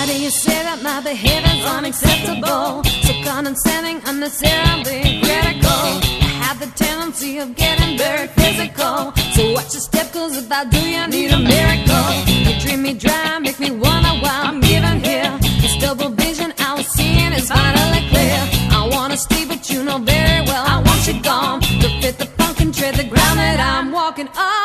Why do you say that my behavior's unacceptable? So condescending, unnecessarily critical. I have the tendency of getting very physical. So watch your step, cause if I do, you need a miracle. You dream me dry, make me wonder why I'm even here. This double vision I was seeing is finally clear. I wanna stay, but you know very well I want you gone. To fit the punk and tread the ground that I'm walking on.